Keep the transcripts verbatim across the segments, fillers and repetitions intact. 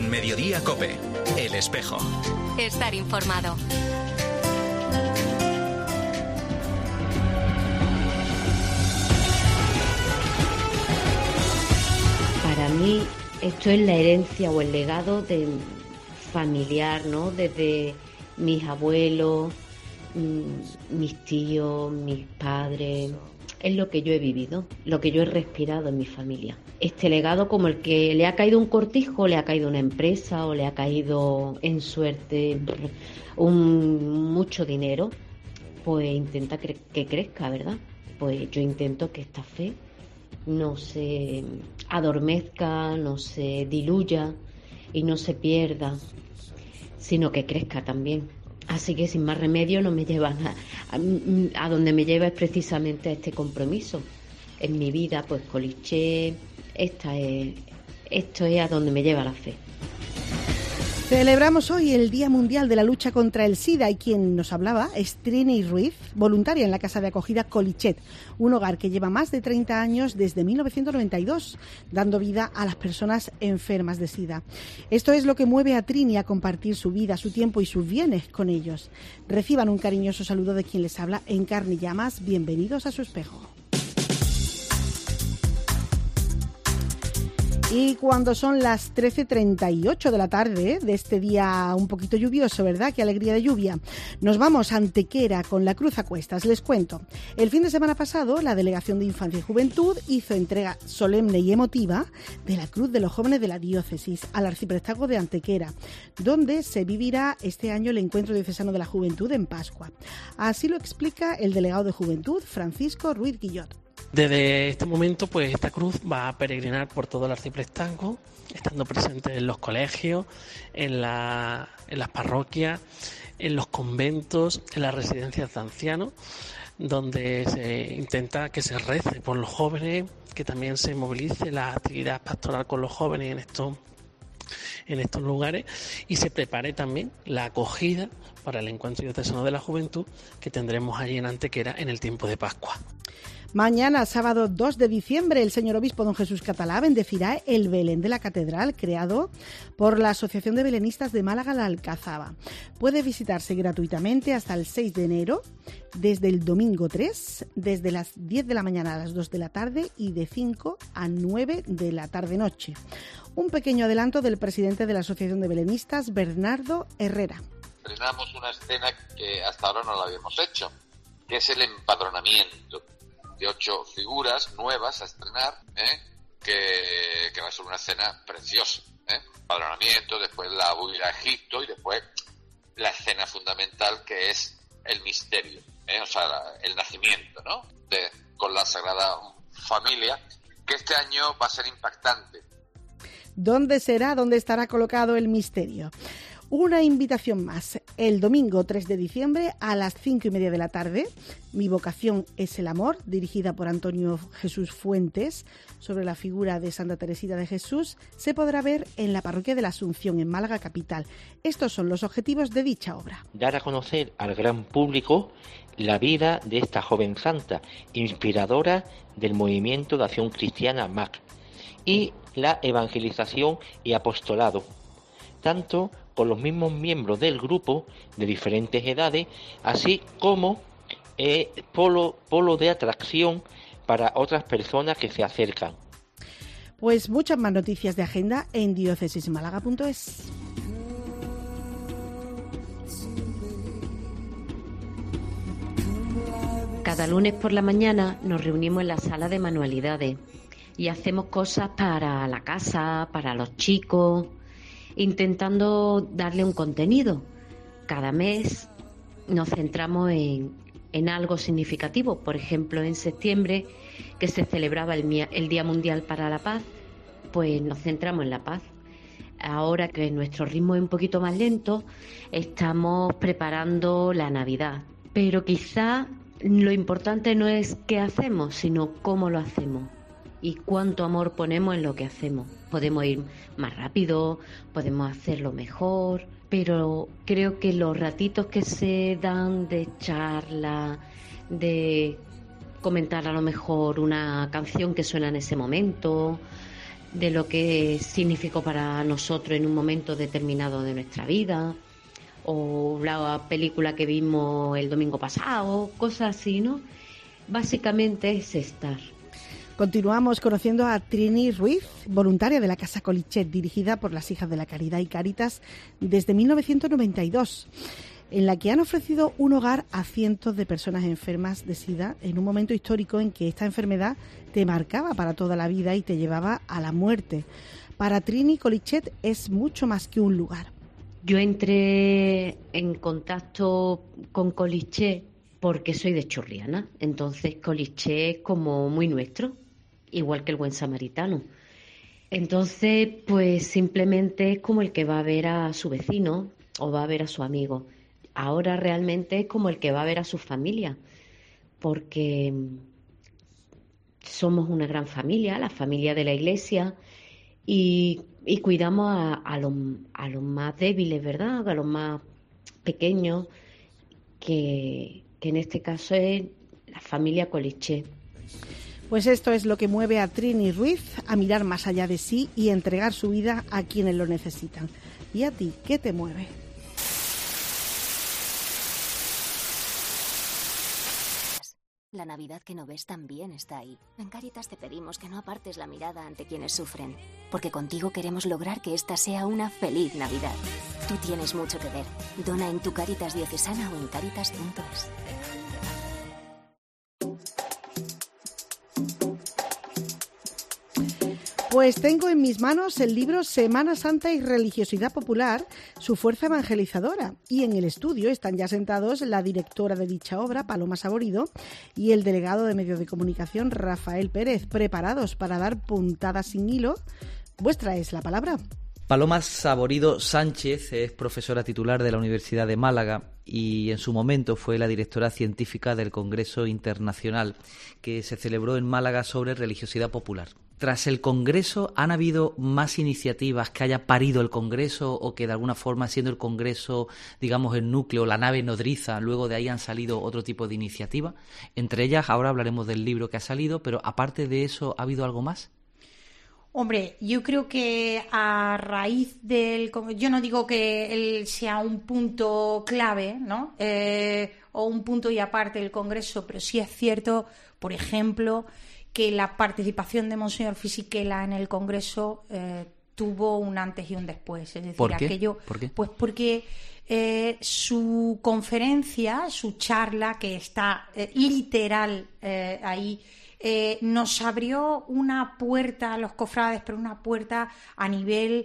Mediodía COPE, El Espejo. Estar informado. Para mí esto es la herencia o el legado de familiar, ¿no? Desde mis abuelos, mis tíos, mis padres. Es lo que yo he vivido, lo que yo he respirado en mi familia. Este legado, como el que le ha caído un cortijo, le ha caído una empresa o le ha caído en suerte un mucho dinero, pues intenta cre- que crezca, ¿verdad? Pues yo intento que esta fe no se adormezca, no se diluya y no se pierda, sino que crezca también. Así que sin más remedio no me llevan a, a, a donde me lleva es precisamente a este compromiso. En mi vida, pues Coliché, esta es, esto es a donde me lleva la fe. Celebramos hoy el Día Mundial de la Lucha contra el SIDA y quien nos hablaba es Trini Ruiz, voluntaria en la casa de acogida Colichet, un hogar que lleva más de treinta años desde mil novecientos noventa y dos, dando vida a las personas enfermas de SIDA. Esto es lo que mueve a Trini a compartir su vida, su tiempo y sus bienes con ellos. Reciban un cariñoso saludo de quien les habla en carne y llamas. Bienvenidos a su espejo. Y cuando son las trece treinta y ocho de la tarde de este día un poquito lluvioso, ¿verdad? Qué alegría de lluvia. Nos vamos a Antequera con la cruz a cuestas. Les cuento. El fin de semana pasado, la Delegación de Infancia y Juventud hizo entrega solemne y emotiva de la Cruz de los Jóvenes de la Diócesis al Arciprestazgo de Antequera, donde se vivirá este año el Encuentro Diocesano de la Juventud en Pascua. Así lo explica el delegado de Juventud, Francisco Ruiz Guillot. Desde este momento, pues esta cruz va a peregrinar por todo el arciprestazgo, estando presente en los colegios, en, la, en las parroquias, en los conventos, en las residencias de ancianos, donde se intenta que se rece por los jóvenes, que también se movilice la actividad pastoral con los jóvenes en estos, en estos lugares, y se prepare también la acogida para el Encuentro Diocesano de la Juventud que tendremos allí en Antequera en el tiempo de Pascua. Mañana, sábado dos de diciembre, el señor obispo don Jesús Catalá bendecirá el Belén de la Catedral, creado por la Asociación de Belenistas de Málaga La Alcazaba. Puede visitarse gratuitamente hasta el seis de enero, desde el domingo tres, desde las diez de la mañana a las dos de la tarde y de cinco a nueve de la tarde-noche. Un pequeño adelanto del presidente de la Asociación de Belenistas, Bernardo Herrera. Estrenamos una escena que hasta ahora no la habíamos hecho, que es el empadronamiento de ocho figuras nuevas a estrenar, ¿eh? que, que va a ser una escena preciosa. ¿eh? Empadronamiento, después la huida a Egipto y después la escena fundamental que es el misterio, ¿eh? o sea, la, el nacimiento, ¿no? De, con la Sagrada Familia, que este año va a ser impactante. ¿Dónde será? ¿Dónde estará colocado el misterio? Una invitación más, el domingo tres de diciembre a las cinco y media de la tarde, Mi vocación es el amor, dirigida por Antonio Jesús Fuentes, sobre la figura de Santa Teresita de Jesús, se podrá ver en la Parroquia de la Asunción, en Málaga capital. Estos son los objetivos de dicha obra. Dar a conocer al gran público la vida de esta joven santa, inspiradora del movimiento de acción cristiana M A C, y la evangelización y apostolado, tanto con los mismos miembros del grupo de diferentes edades, así como eh, polo, polo de atracción para otras personas que se acercan. Pues muchas más noticias de agenda en diócesismálaga punto es. Cada lunes por la mañana nos reunimos en la sala de manualidades y hacemos cosas para la casa, para los chicos, intentando darle un contenido. Cada mes nos centramos en, en algo significativo. Por ejemplo, en septiembre, que se celebraba el, el Día Mundial para la Paz, pues nos centramos en la paz. Ahora que nuestro ritmo es un poquito más lento, estamos preparando la Navidad. Pero quizá lo importante no es qué hacemos, sino cómo lo hacemos y cuánto amor ponemos en lo que hacemos. Podemos ir más rápido, podemos hacerlo mejor, pero creo que los ratitos que se dan de charla, de comentar a lo mejor una canción que suena en ese momento, de lo que significó para nosotros en un momento determinado de nuestra vida, o la película que vimos el domingo pasado, cosas así, ¿no? Básicamente es estar. Continuamos conociendo a Trini Ruiz, voluntaria de la Casa Colichet, dirigida por las Hijas de la Caridad y Cáritas desde mil novecientos noventa y dos, en la que han ofrecido un hogar a cientos de personas enfermas de SIDA en un momento histórico en que esta enfermedad te marcaba para toda la vida y te llevaba a la muerte. Para Trini, Colichet es mucho más que un lugar. Yo entré en contacto con Colichet porque soy de Chorriana, entonces Colichet es como muy nuestro, igual que el Buen Samaritano. Entonces, pues simplemente es como el que va a ver a su vecino o va a ver a su amigo. Ahora realmente es como el que va a ver a su familia, porque somos una gran familia, la familia de la Iglesia, y, y cuidamos a, a, los, a los más débiles, ¿verdad?, a los más pequeños, que, que en este caso es la familia Colichet. Pues esto es lo que mueve a Trini Ruiz a mirar más allá de sí y entregar su vida a quienes lo necesitan. ¿Y a ti qué te mueve? La Navidad que no ves también está ahí. En Cáritas te pedimos que no apartes la mirada ante quienes sufren, porque contigo queremos lograr que esta sea una feliz Navidad. Tú tienes mucho que ver. Dona en tu Cáritas diocesana o en cáritas punto es. Pues tengo en mis manos el libro Semana Santa y Religiosidad Popular, su fuerza evangelizadora. Y en el estudio están ya sentados la directora de dicha obra, Paloma Saborido, y el delegado de Medios de Comunicación, Rafael Pérez, preparados para dar puntadas sin hilo. Vuestra es la palabra. Paloma Saborido Sánchez es profesora titular de la Universidad de Málaga y en su momento fue la directora científica del Congreso Internacional que se celebró en Málaga sobre religiosidad popular. Tras el Congreso, ¿han habido más iniciativas que haya parido el Congreso o que de alguna forma, siendo el Congreso, digamos, el núcleo, la nave nodriza, luego de ahí han salido otro tipo de iniciativas? Entre ellas, ahora hablaremos del libro que ha salido, pero aparte de eso, ¿ha habido algo más? Hombre, yo creo que a raíz del... Yo no digo que él sea un punto clave, ¿no? Eh, o un punto y aparte del Congreso, pero sí es cierto, por ejemplo, que la participación de Monseñor Fisichella en el Congreso eh, tuvo un antes y un después. Es decir, ¿Por qué? aquello, ¿Por qué? Pues porque eh, su conferencia, su charla, que está eh, literal eh, ahí, eh, nos abrió una puerta a los cofrades, pero una puerta a nivel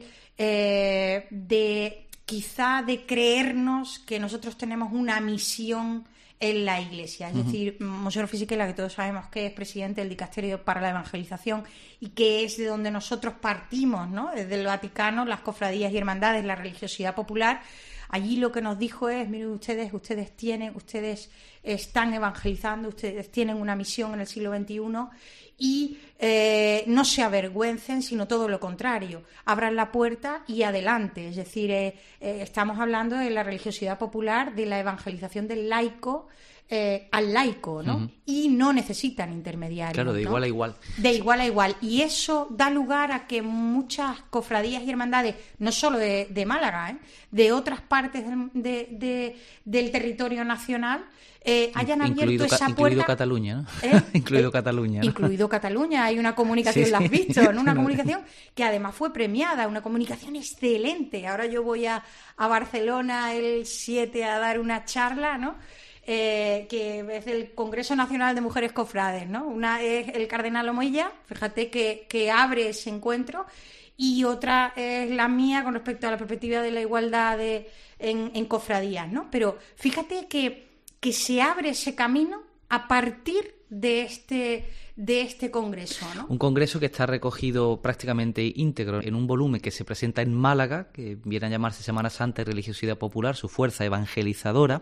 eh, de, quizá, de creernos que nosotros tenemos una misión en la Iglesia. Es uh-huh. decir, Monseñor Fisichella, que todos sabemos que es presidente del Dicasterio para la Evangelización y que es de donde nosotros partimos, ¿no? Desde el Vaticano, las cofradías y hermandades, la religiosidad popular. Allí lo que nos dijo es, miren ustedes, ustedes tienen, ustedes están evangelizando, ustedes tienen una misión en el siglo veintiuno y eh, no se avergüencen, sino todo lo contrario, abran la puerta y adelante. Es decir, eh, eh, estamos hablando de la religiosidad popular, de la evangelización del laico eh, al laico, ¿no? Uh-huh. Y no necesitan intermediarios. Claro, de ¿no? igual a igual. De igual a igual. Y eso da lugar a que muchas cofradías y hermandades, no solo de, de Málaga, ¿eh? de otras partes de, de, de, del territorio nacional, eh, hayan incluido, abierto esa incluido puerta. Cataluña, ¿no? ¿Eh? incluido eh, Cataluña, ¿no? Incluido Cataluña. Hay una comunicación, sí, ¿la has sí. visto? ¿no? Una comunicación que además fue premiada, una comunicación excelente. Ahora yo voy a, a Barcelona el siete a dar una charla, ¿no? Eh, que es el Congreso Nacional de Mujeres Cofrades, ¿no? Una es el Cardenal Omoilla, fíjate que, que abre ese encuentro, y otra es la mía con respecto a la perspectiva de la igualdad de, en, en cofradías, ¿no? Pero fíjate que, que se abre ese camino a partir de este, de este congreso, ¿no? Un congreso que está recogido prácticamente íntegro en un volumen que se presenta en Málaga, que viene a llamarse Semana Santa y Religiosidad Popular, su fuerza evangelizadora.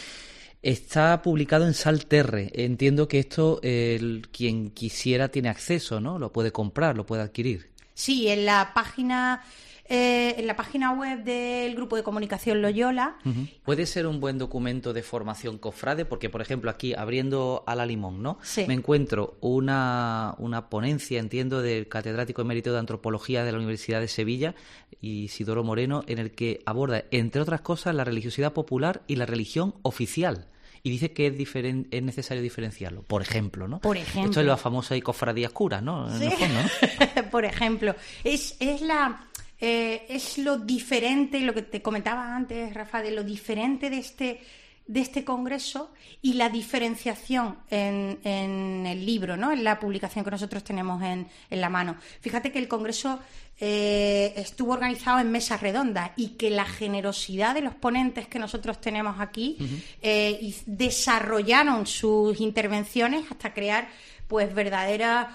Está publicado en Salterre. Entiendo que esto, eh, quien quisiera tiene acceso, ¿no? Lo puede comprar, lo puede adquirir. Sí, en la página eh, en la página web del Grupo de Comunicación Loyola. Uh-huh. Puede ser un buen documento de formación cofrade, porque, por ejemplo, aquí, abriendo a la limón, ¿no? Sí. Me encuentro una, una ponencia, entiendo, del catedrático emérito de Antropología de la Universidad de Sevilla, Isidoro Moreno, en el que aborda, entre otras cosas, la religiosidad popular y la religión oficial. Y dice que es, diferen, es necesario diferenciarlo, por ejemplo, ¿no? Por ejemplo. Esto es la famosa cofradías curas, ¿no? En Sí. el fondo, ¿no? Por ejemplo, es, es la eh, es lo diferente, lo que te comentaba antes, Rafa, de lo diferente de este de este congreso y la diferenciación en, en el libro, ¿no? En la publicación que nosotros tenemos en, en la mano. Fíjate que el congreso eh, estuvo organizado en mesas redondas y que la generosidad de los ponentes que nosotros tenemos aquí uh-huh. eh, y desarrollaron sus intervenciones hasta crear pues verdaderas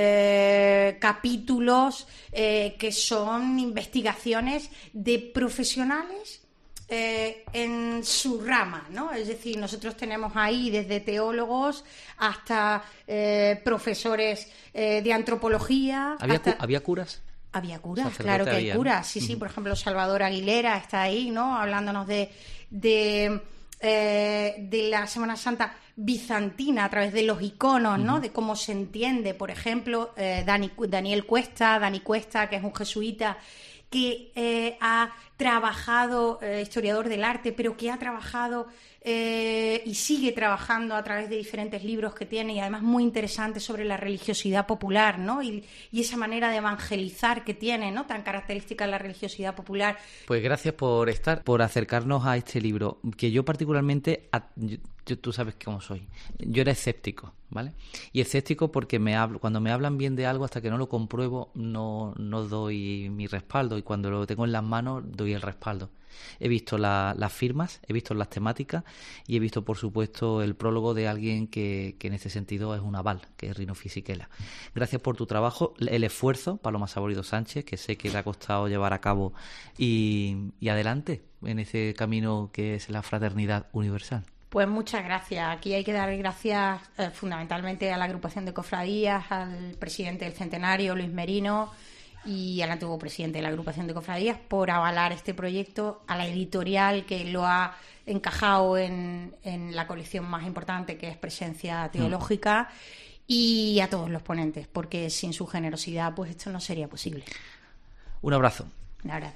Eh, capítulos eh, que son investigaciones de profesionales eh, en su rama, ¿no? Es decir, nosotros tenemos ahí desde teólogos hasta eh, profesores eh, de antropología. ¿Había, hasta... cu- ¿había curas? Había curas, Sacerdote claro que había, hay curas. Sí, ¿no? sí, Uh-huh. por ejemplo, Salvador Aguilera está ahí, ¿no? Hablándonos de... de Eh, de la Semana Santa bizantina a través de los iconos, ¿no? Uh-huh. De cómo se entiende, por ejemplo, eh, Dani, Daniel Cuesta, Dani Cuesta, que es un jesuita que eh, ha trabajado, eh, historiador del arte, pero que ha trabajado eh, y sigue trabajando a través de diferentes libros que tiene y además muy interesantes sobre la religiosidad popular, ¿no? Y, y esa manera de evangelizar que tiene, ¿no? Tan característica de la religiosidad popular. Pues gracias por estar, por acercarnos a este libro, que yo particularmente, yo, yo, tú sabes cómo soy, yo era escéptico, ¿vale? Y escéptico porque me hablo, cuando me hablan bien de algo, hasta que no lo compruebo, no, no doy mi respaldo, y cuando lo tengo en las manos, doy el respaldo. He visto la, las firmas, he visto las temáticas y he visto, por supuesto, el prólogo de alguien que, que en este sentido es un aval, que es Rino Fisichella. Gracias por tu trabajo, el esfuerzo, Paloma Saborido Sánchez, que sé que te ha costado llevar a cabo, y, y adelante en ese camino que es la fraternidad universal. Pues muchas gracias. Aquí hay que dar gracias eh, fundamentalmente a la agrupación de cofradías, al presidente del Centenario, Luis Merino, y al antiguo presidente de la agrupación de cofradías por avalar este proyecto, a la editorial que lo ha encajado en, en la colección más importante, que es Presencia Teológica, mm. y a todos los ponentes, porque sin su generosidad pues esto no sería posible. Un abrazo. Un abrazo.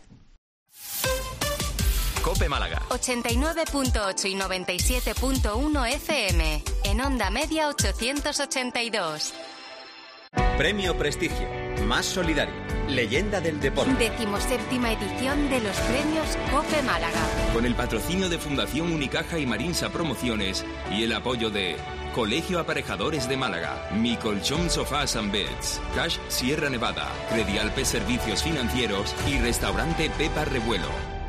COPE Málaga. ochenta y nueve punto ocho y noventa y siete punto uno F M. En onda media ochocientos ochenta y dos. Premio Prestigio. Más solidario. Leyenda del deporte. Decimoséptima edición de los premios COPE Málaga. Con el patrocinio de Fundación Unicaja y Marinsa Promociones y el apoyo de Colegio Aparejadores de Málaga, Mi Colchón Sofás and Beds, Cash Sierra Nevada, Credialpe Servicios Financieros y Restaurante Pepa Revuelo.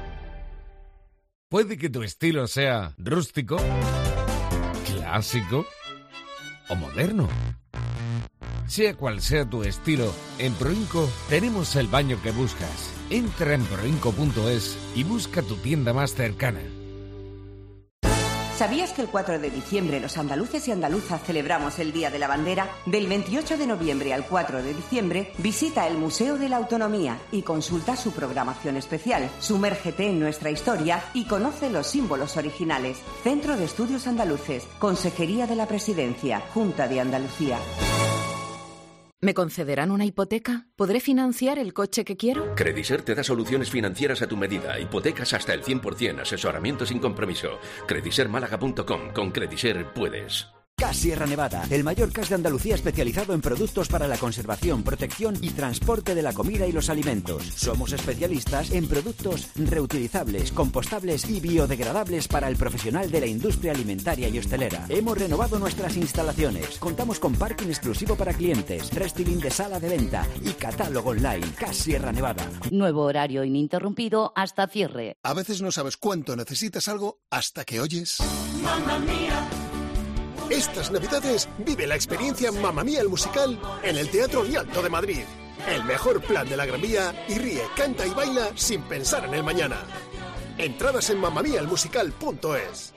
Puede que tu estilo sea rústico, clásico o moderno. Sea cual sea tu estilo, en Proinco tenemos el baño que buscas. Entra en proinco punto es y busca tu tienda más cercana. ¿Sabías que el cuatro de diciembre los andaluces y andaluzas celebramos el Día de la Bandera? Del veintiocho de noviembre al cuatro de diciembre, visita el Museo de la Autonomía y consulta su programación especial. Sumérgete en nuestra historia y conoce los símbolos originales. Centro de Estudios Andaluces, Consejería de la Presidencia, Junta de Andalucía. ¿Me concederán una hipoteca? ¿Podré financiar el coche que quiero? Crediser te da soluciones financieras a tu medida, hipotecas hasta el cien por ciento, asesoramiento sin compromiso. crediser málaga punto com. Con Crediser puedes. Cash Sierra Nevada, el mayor cash de Andalucía especializado en productos para la conservación, protección y transporte de la comida y los alimentos. Somos especialistas en productos reutilizables, compostables y biodegradables para el profesional de la industria alimentaria y hostelera. Hemos renovado nuestras instalaciones. Contamos con parking exclusivo para clientes, restyling de sala de venta y catálogo online. Cash Sierra Nevada. Nuevo horario ininterrumpido hasta cierre. A veces no sabes cuánto necesitas algo hasta que oyes... ¡Mamma mía! Estas Navidades vive la experiencia Mamma Mía el musical en el Teatro Rialto de Madrid. El mejor plan de la Gran Vía y ríe, canta y baila sin pensar en el mañana. Entradas en mamma mía el musical punto es.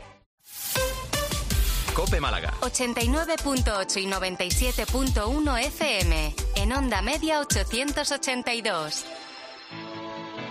COPE Málaga. ochenta y nueve punto ocho y noventa y siete punto uno F M. En onda media ochocientos ochenta y dos.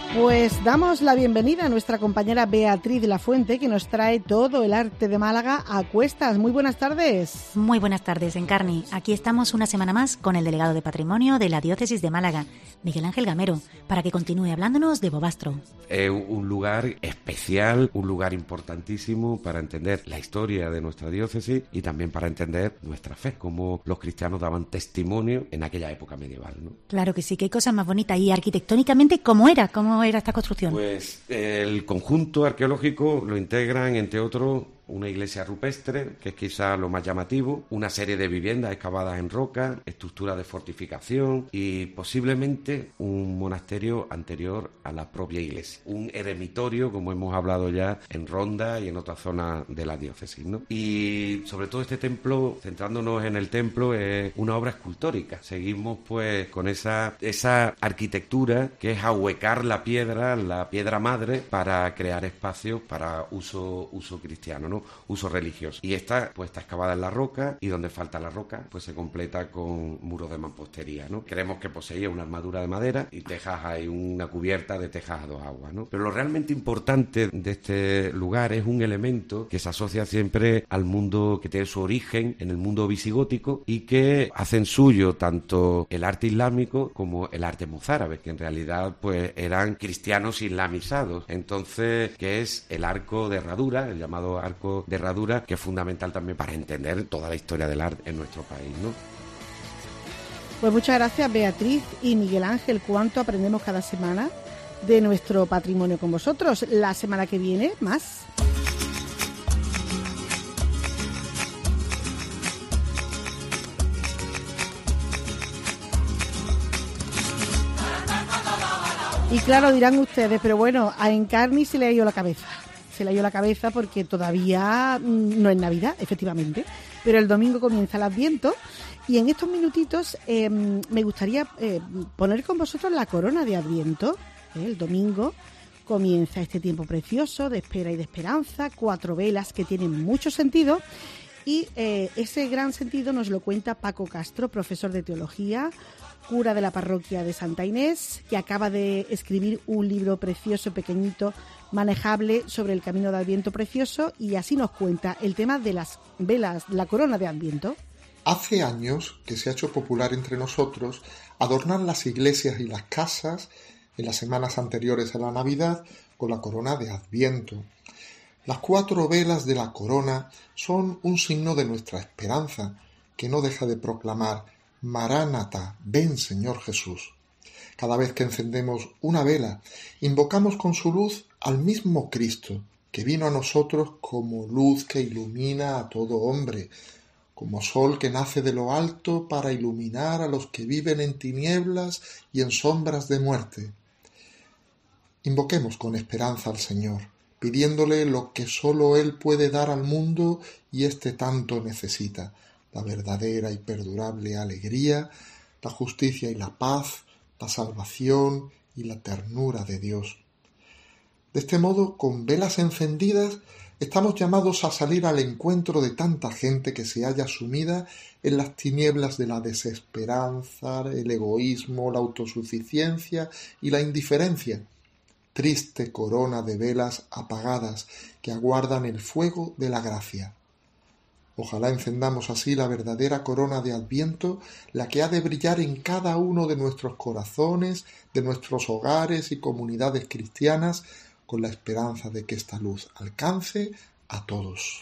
Pues damos la bienvenida a nuestra compañera Beatriz Lafuente, que nos trae todo el arte de Málaga a cuestas. Muy buenas tardes. Muy buenas tardes, Encarni. Aquí estamos una semana más con el delegado de Patrimonio de la Diócesis de Málaga, Miguel Ángel Gamero, para que continúe hablándonos de Bobastro. Es un lugar especial, un lugar importantísimo para entender la historia de nuestra diócesis y también para entender nuestra fe, cómo los cristianos daban testimonio en aquella época medieval, ¿no? Claro que sí, que hay cosas más bonitas. Y arquitectónicamente, ¿cómo era? ¿Cómo era esta construcción? Pues el conjunto arqueológico lo integran, entre otros, una iglesia rupestre, que es quizá lo más llamativo, una serie de viviendas excavadas en roca, estructuras de fortificación y posiblemente un monasterio anterior a la propia iglesia. Un eremitorio, como hemos hablado ya, en Ronda y en otras zonas de la diócesis, ¿no? Y sobre todo este templo, centrándonos en el templo, es una obra escultórica. Seguimos pues con esa, esa arquitectura que es ahuecar la piedra, la piedra madre, para crear espacios para uso, uso cristiano, ¿no? Uso religioso. Y esta pues está excavada en la roca, y donde falta la roca pues se completa con muros de mampostería, ¿no? Creemos que poseía una armadura de madera y tejas, hay una cubierta de tejas a dos aguas, ¿no? Pero lo realmente importante de este lugar es un elemento que se asocia siempre al mundo, que tiene su origen en el mundo visigótico y que hacen suyo tanto el arte islámico como el arte mozárabe, que en realidad pues eran cristianos islamizados. Entonces, que es el arco de herradura, el llamado arco de herradura, que es fundamental también para entender toda la historia del arte en nuestro país, ¿no? Pues muchas gracias, Beatriz y Miguel Ángel. ¿Cuánto aprendemos cada semana de nuestro patrimonio con vosotros? La semana que viene, más. Y claro, dirán ustedes, pero bueno, a Encarni se le ha ido la cabeza. Se le ha ido la cabeza porque todavía no es Navidad, efectivamente, pero el domingo comienza el Adviento y en estos minutitos eh, me gustaría eh, poner con vosotros la corona de Adviento. ¿eh? El domingo comienza este tiempo precioso de espera y de esperanza, cuatro velas que tienen mucho sentido y eh, ese gran sentido nos lo cuenta Paco Castro, profesor de teología, cura de la parroquia de Santa Inés, que acaba de escribir un libro precioso, pequeñito, manejable, sobre el camino de Adviento precioso, y así nos cuenta el tema de las velas, la corona de Adviento. Hace años que se ha hecho popular entre nosotros adornar las iglesias y las casas en las semanas anteriores a la Navidad con la corona de Adviento. Las cuatro velas de la corona son un signo de nuestra esperanza, que no deja de proclamar: Maránata, ven Señor Jesús. Cada vez que encendemos una vela, invocamos con su luz al mismo Cristo, que vino a nosotros como luz que ilumina a todo hombre, como sol que nace de lo alto para iluminar a los que viven en tinieblas y en sombras de muerte. Invoquemos con esperanza al Señor, pidiéndole lo que sólo Él puede dar al mundo y éste tanto necesita: la verdadera y perdurable alegría, la justicia y la paz, la salvación y la ternura de Dios. De este modo, con velas encendidas, estamos llamados a salir al encuentro de tanta gente que se halla sumida en las tinieblas de la desesperanza, el egoísmo, la autosuficiencia y la indiferencia. Triste corona de velas apagadas que aguardan el fuego de la gracia. Ojalá encendamos así la verdadera corona de Adviento, la que ha de brillar en cada uno de nuestros corazones, de nuestros hogares y comunidades cristianas, con la esperanza de que esta luz alcance a todos.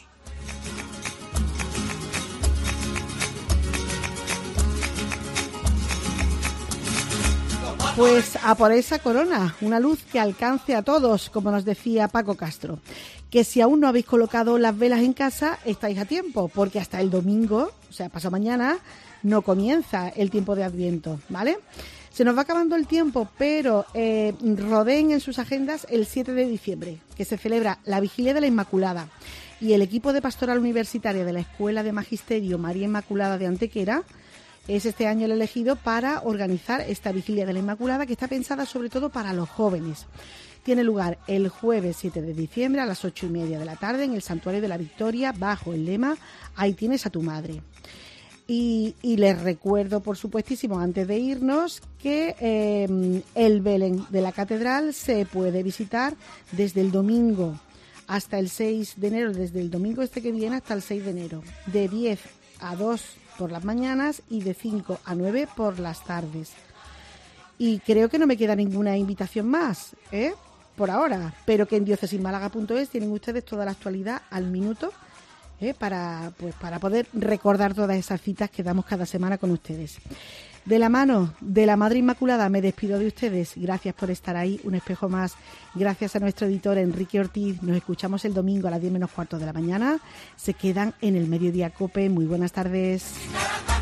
Pues a por esa corona, una luz que alcance a todos, como nos decía Paco Castro. Que si aún no habéis colocado las velas en casa, estáis a tiempo, porque hasta el domingo, o sea, pasado mañana, no comienza el tiempo de Adviento, ¿vale? Se nos va acabando el tiempo, pero eh, rodeen en sus agendas el siete de diciembre, que se celebra la Vigilia de la Inmaculada. Y el equipo de Pastoral Universitaria de la Escuela de Magisterio María Inmaculada de Antequera es este año el elegido para organizar esta Vigilia de la Inmaculada, que está pensada sobre todo para los jóvenes. Tiene lugar el jueves siete de diciembre a las ocho y media de la tarde en el Santuario de la Victoria, bajo el lema "Ahí tienes a tu madre". Y, y les recuerdo, por supuestísimo, antes de irnos, que eh, el Belén de la Catedral se puede visitar desde el domingo hasta el seis de enero, desde el domingo este que viene hasta el seis de enero, de diez a dos por las mañanas y de cinco a nueve por las tardes. Y creo que no me queda ninguna invitación más, ¿eh? Por ahora, pero que en diócesis málaga punto es tienen ustedes toda la actualidad al minuto, ¿eh? para, pues, para poder recordar todas esas citas que damos cada semana con ustedes. De la mano de la Madre Inmaculada me despido de ustedes. Gracias por estar ahí, un espejo más. Gracias a nuestro editor Enrique Ortiz. Nos escuchamos el domingo a las diez menos cuarto de la mañana. Se quedan en el Mediodía COPE. Muy buenas tardes.